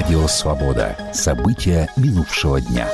Радио «Свобода». События минувшего дня.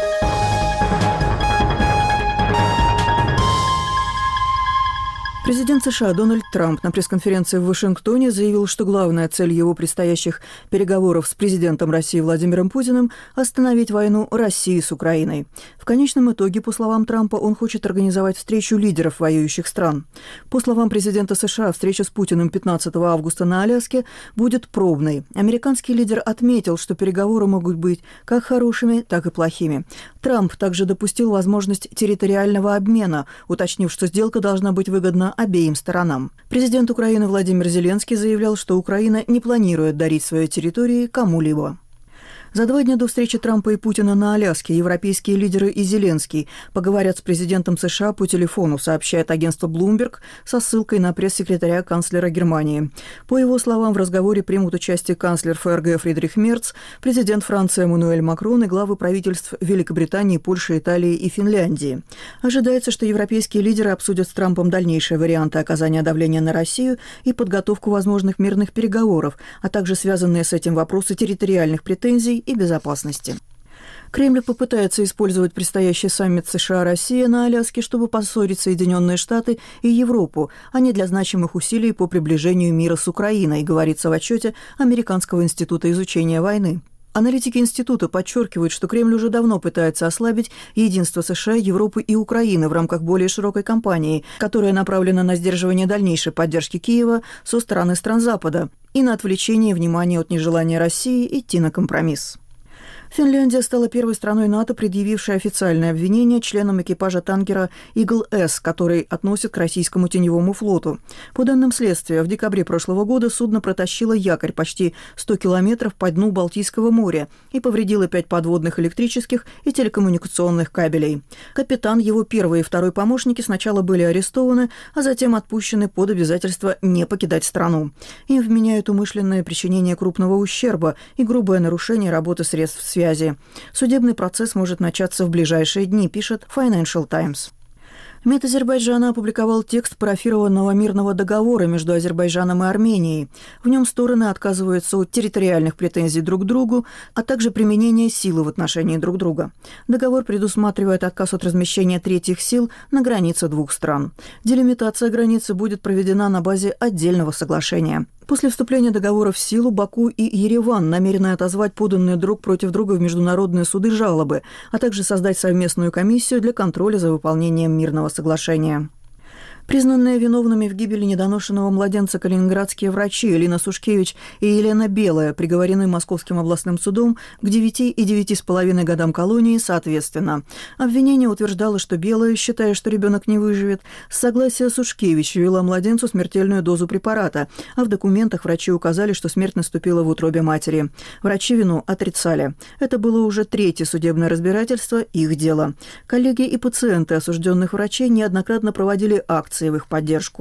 Президент США Дональд Трамп на пресс-конференции в Вашингтоне заявил, что главная цель его предстоящих переговоров с президентом России Владимиром Путиным – остановить войну России с Украиной. В конечном итоге, по словам Трампа, он хочет организовать встречу лидеров воюющих стран. По словам президента США, встреча с Путиным 15 августа на Аляске будет пробной. Американский лидер отметил, что переговоры могут быть как хорошими, так и плохими. Трамп также допустил возможность территориального обмена, уточнив, что сделка должна быть выгодна обеим сторонам. Президент Украины Владимир Зеленский заявлял, что Украина не планирует дарить свои территории кому-либо. За 2 дня до встречи Трампа и Путина на Аляске европейские лидеры и Зеленский поговорят с президентом США по телефону, сообщает агентство Bloomberg со ссылкой на пресс-секретаря канцлера Германии. По его словам, в разговоре примут участие канцлер ФРГ Фридрих Мерц, президент Франции Эммануэль Макрон и главы правительств Великобритании, Польши, Италии и Финляндии. Ожидается, что европейские лидеры обсудят с Трампом дальнейшие варианты оказания давления на Россию и подготовку возможных мирных переговоров, а также связанные с этим вопросы территориальных претензий и безопасности. Кремль попытается использовать предстоящий саммит США-Россия на Аляске, чтобы поссорить Соединенные Штаты и Европу, а не для значимых усилий по приближению мира с Украиной, говорится в отчете Американского института изучения войны. Аналитики института подчеркивают, что Кремль уже давно пытается ослабить единство США, Европы и Украины в рамках более широкой кампании, которая направлена на сдерживание дальнейшей поддержки Киева со стороны стран Запада и на отвлечение внимания от нежелания России идти на компромисс. Финляндия стала первой страной НАТО, предъявившей официальное обвинение членам экипажа танкера «Игл-С», который относит к российскому теневому флоту. По данным следствия, в декабре прошлого года судно протащило якорь почти 100 километров по дну Балтийского моря и повредило 5 подводных электрических и телекоммуникационных кабелей. Капитан, его первый и второй помощники сначала были арестованы, а затем отпущены под обязательство не покидать страну. Им вменяют умышленное причинение крупного ущерба и грубое нарушение работы средств связи. Судебный процесс может начаться в ближайшие дни, пишет Financial Times. МИД Азербайджана опубликовал текст парафированного мирного договора между Азербайджаном и Арменией. В нем стороны отказываются от территориальных претензий друг к другу, а также применения силы в отношении друг друга. Договор предусматривает отказ от размещения третьих сил на границе 2 стран. Делимитация границы будет проведена на базе отдельного соглашения. После вступления договора в силу Баку и Ереван намерены отозвать поданные друг против друга в международные суды жалобы, а также создать совместную комиссию для контроля за выполнением мирного соглашения. Признанные виновными в гибели недоношенного младенца калининградские врачи Элина Сушкевич и Елена Белая приговорены Московским областным судом к 9 и 9,5 годам колонии соответственно. Обвинение утверждало, что Белая, считая, что ребенок не выживет, с согласия Сушкевич ввела младенцу смертельную дозу препарата, а в документах врачи указали, что смерть наступила в утробе матери. Врачи вину отрицали. Это было уже 3-е судебное разбирательство их дела. Коллеги и пациенты осужденных врачей неоднократно проводили акции в их поддержку.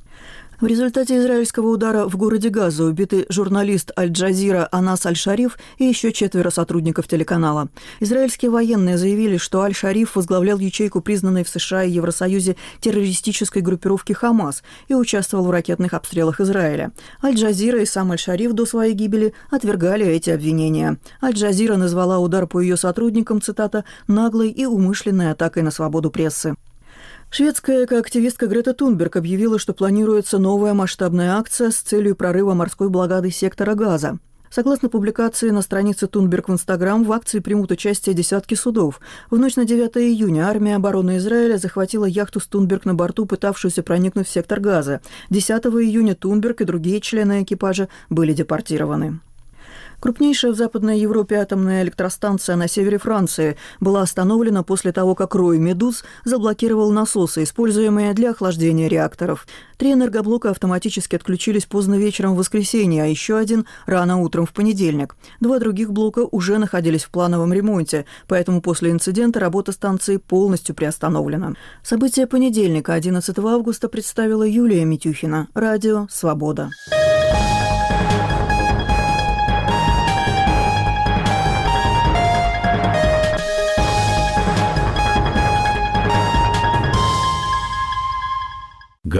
В результате израильского удара в городе Газа убиты журналист Аль-Джазира Анас Аль-Шариф и еще 4 сотрудников телеканала. Израильские военные заявили, что Аль-Шариф возглавлял ячейку, признанной в США и Евросоюзе террористической группировки «Хамас», и участвовал в ракетных обстрелах Израиля. Аль-Джазира и сам Аль-Шариф до своей гибели отвергали эти обвинения. Аль-Джазира назвала удар по ее сотрудникам, цитата, «наглой и умышленной атакой на свободу прессы». Шведская экоактивистка Грета Тунберг объявила, что планируется новая масштабная акция с целью прорыва морской блокады сектора Газа. Согласно публикации на странице Тунберг в Инстаграм, в акции примут участие десятки судов. В ночь на 9 июня армия обороны Израиля захватила яхту с Тунберг на борту, пытавшуюся проникнуть в сектор Газа. 10 июня Тунберг и другие члены экипажа были депортированы. Крупнейшая в Западной Европе атомная электростанция на севере Франции была остановлена после того, как рой медуз заблокировал насосы, используемые для охлаждения реакторов. 3 энергоблока автоматически отключились поздно вечером в воскресенье, а еще один рано утром в понедельник. 2 других блока уже находились в плановом ремонте, поэтому после инцидента работа станции полностью приостановлена. События понедельника, 11 августа, представила Юлия Митюхина. Радио «Свобода».